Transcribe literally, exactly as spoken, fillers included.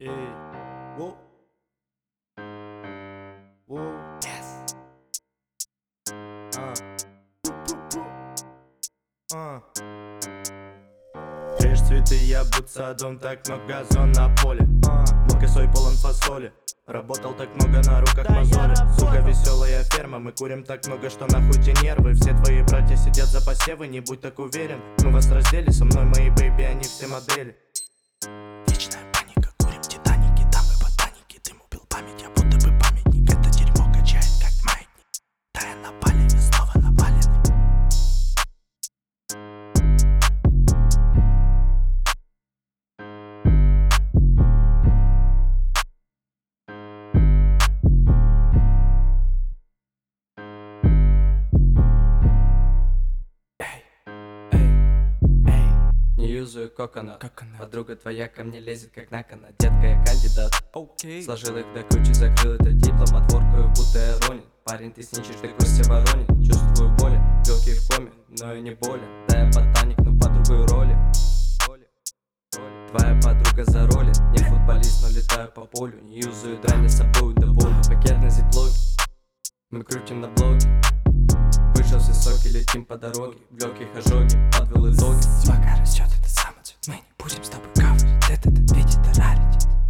Эй, воу, воу, yes. А, а. Режь цветы, я будь садом, так много газон на поле. а. Мог и сой полон фасоли. Работал так много, на руках мозоли. Сука, веселая ферма, мы курим так много, что нахуй те нервы. Все твои братья сидят за посевы, не будь так уверен. Мы вас раздели, со мной мои бэйби, они все модели. Вечная паника, курим титаники, там и ботаники. Дым убил память, я будто бы памятник. Это дерьмо качает, как маятник. Да я на палеве, снова напаленный. Не юзаю коконат, подруга твоя ко мне лезет как на канат. Детка, я кандидат, okay. Сложил их до кучи, закрыл этот диплом, отворкаю, будто я Ронин. Парень, ты сничешь, ты Костя Воронин. Чувствую боль, легкий в коме, но и не болен. Да я ботаник, но по другой роли. Твоя подруга заролит, не футболист, но летаю по полю. Не юзаю дрань, с собой доволен. Пакет на зиплоге, мы крутим на блоге. Вышел все соки, летим по дороге. В легких ожоги, подвел итоги. Пока растет этот самоцвет, мы не будем с тобой кавать. Этот видит раритет.